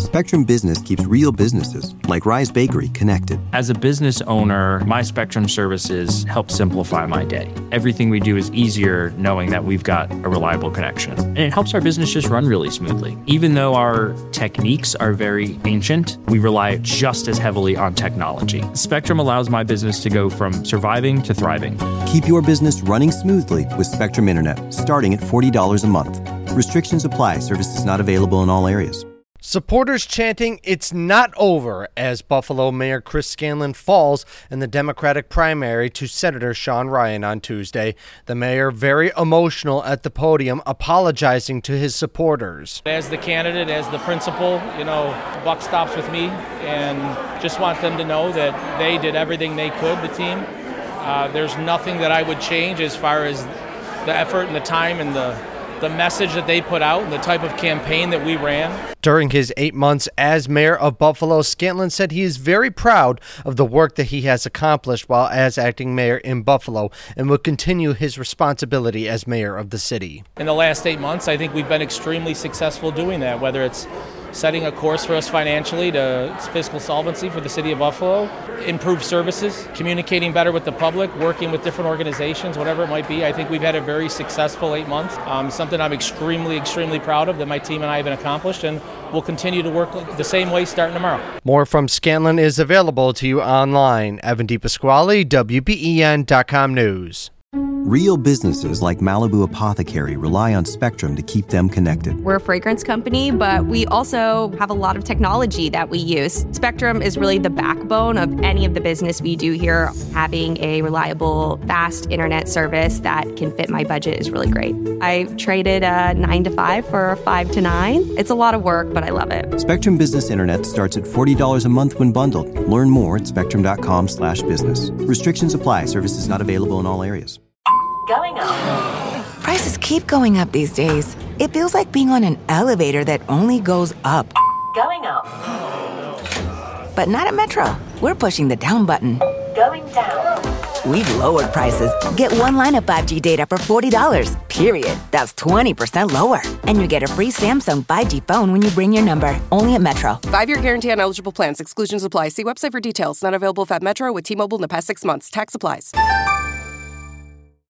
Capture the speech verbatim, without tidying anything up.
Spectrum Business keeps real businesses, like Rise Bakery, connected. As a business owner, my Spectrum services help simplify my day. Everything we do is easier knowing that we've got a reliable connection. And it helps our business just run really smoothly. Even though our techniques are very ancient, we rely just as heavily on technology. Spectrum allows my business to go from surviving to thriving. Keep your business running smoothly with Spectrum Internet, starting at forty dollars a month. Restrictions apply. Services not available in all areas. Supporters chanting, "It's not over," as Buffalo Mayor Chris Scanlon falls in the Democratic primary to Senator Sean Ryan on Tuesday. The mayor very emotional at the podium, apologizing to his supporters. As the candidate, as the principal, you know, buck stops with me, and just want them to know that they did everything they could, the team. Uh, there's nothing that I would change as far as the effort and the time and the the message that they put out and the type of campaign that we ran. During his eight months as mayor of Buffalo, Scanlon said he is very proud of the work that he has accomplished while as acting mayor in Buffalo and will continue his responsibility as mayor of the city. In the last eight months, I think we've been extremely successful doing that, whether it's setting a course for us financially to fiscal solvency for the city of Buffalo, improved services, communicating better with the public, working with different organizations, whatever it might be. I think we've had a very successful eight months, um, something I'm extremely, extremely proud of that my team and I have been accomplished, and we'll continue to work the same way starting tomorrow. More from Scanlon is available to you online. Evan DePasquale, W B E N dot com News. Real businesses like Malibu Apothecary rely on Spectrum to keep them connected. We're a fragrance company, but we also have a lot of technology that we use. Spectrum is really the backbone of any of the business we do here. Having a reliable, fast internet service that can fit my budget is really great. I traded a nine to five for a five to nine. It's a lot of work, but I love it. Spectrum Business Internet starts at forty dollars a month when bundled. Learn more at spectrum.com slash business. Restrictions apply. Services not available in all areas. Going up. Prices keep going up these days. It feels like being on an elevator that only goes up. Going up. But not at Metro. We're pushing the down button. Going down. We've lowered prices. Get one line of five G data for forty dollars, period. That's twenty percent lower. And you get a free Samsung five G phone when you bring your number. Only at Metro. Five-year guarantee on eligible plans. Exclusions apply. See website for details. Not available if at Metro with T-Mobile in the past six months. Tax applies.